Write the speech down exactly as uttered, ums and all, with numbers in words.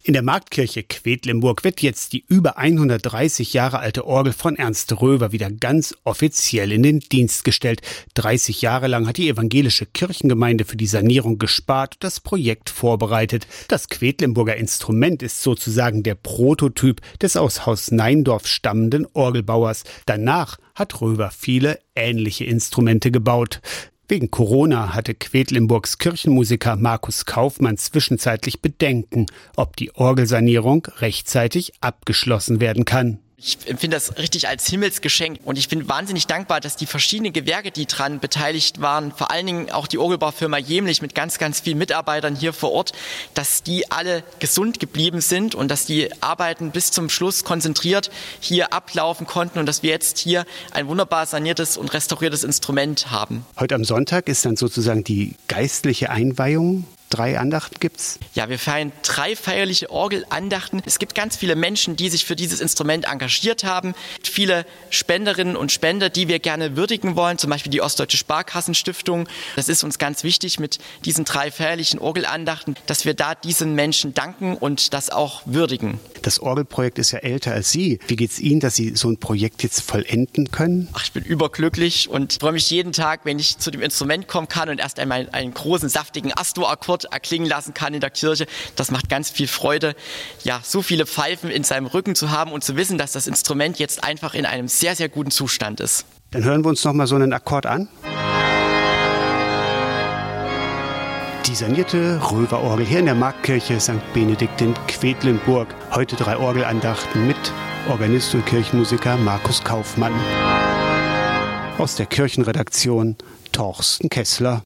In der Marktkirche Quedlinburg wird jetzt die über hundertdreißig Jahre alte Orgel von Ernst Röver wieder ganz offiziell in den Dienst gestellt. dreißig Jahre lang hat die evangelische Kirchengemeinde für die Sanierung gespart und das Projekt vorbereitet. Das Quedlinburger Instrument ist sozusagen der Prototyp des aus Haus Neindorf stammenden Orgelbauers. Danach hat Röver viele ähnliche Instrumente gebaut. Wegen Corona hatte Quedlinburgs Kirchenmusiker Markus Kaufmann zwischenzeitlich Bedenken, ob die Orgelsanierung rechtzeitig abgeschlossen werden kann. Ich empfinde das richtig als Himmelsgeschenk und ich bin wahnsinnig dankbar, dass die verschiedenen Gewerke, die dran beteiligt waren, vor allen Dingen auch die Orgelbaufirma Jemlich mit ganz, ganz vielen Mitarbeitern hier vor Ort, dass die alle gesund geblieben sind und dass die Arbeiten bis zum Schluss konzentriert hier ablaufen konnten und dass wir jetzt hier ein wunderbar saniertes und restauriertes Instrument haben. Heute am Sonntag ist dann sozusagen die geistliche Einweihung. Drei Andachten gibt's? Ja, wir feiern drei feierliche Orgelandachten. Es gibt ganz viele Menschen, die sich für dieses Instrument engagiert haben. Viele Spenderinnen und Spender, die wir gerne würdigen wollen, zum Beispiel die Ostdeutsche Sparkassenstiftung. Das ist uns ganz wichtig mit diesen drei feierlichen Orgelandachten, dass wir da diesen Menschen danken und das auch würdigen. Das Orgelprojekt ist ja älter als Sie. Wie geht's Ihnen, dass Sie so ein Projekt jetzt vollenden können? Ach, ich bin überglücklich und freue mich jeden Tag, wenn ich zu dem Instrument kommen kann und erst einmal einen großen, saftigen Astor-Akkord erklingen lassen kann in der Kirche. Das macht ganz viel Freude, ja, so viele Pfeifen in seinem Rücken zu haben und zu wissen, dass das Instrument jetzt einfach in einem sehr, sehr guten Zustand ist. Dann hören wir uns noch mal so einen Akkord an. Die sanierte Röver-Orgel hier in der Marktkirche Sankt Benedikt in Quedlinburg. Heute drei Orgelandachten mit Organist und Kirchenmusiker Markus Kaufmann. Aus der Kirchenredaktion Torsten Kessler.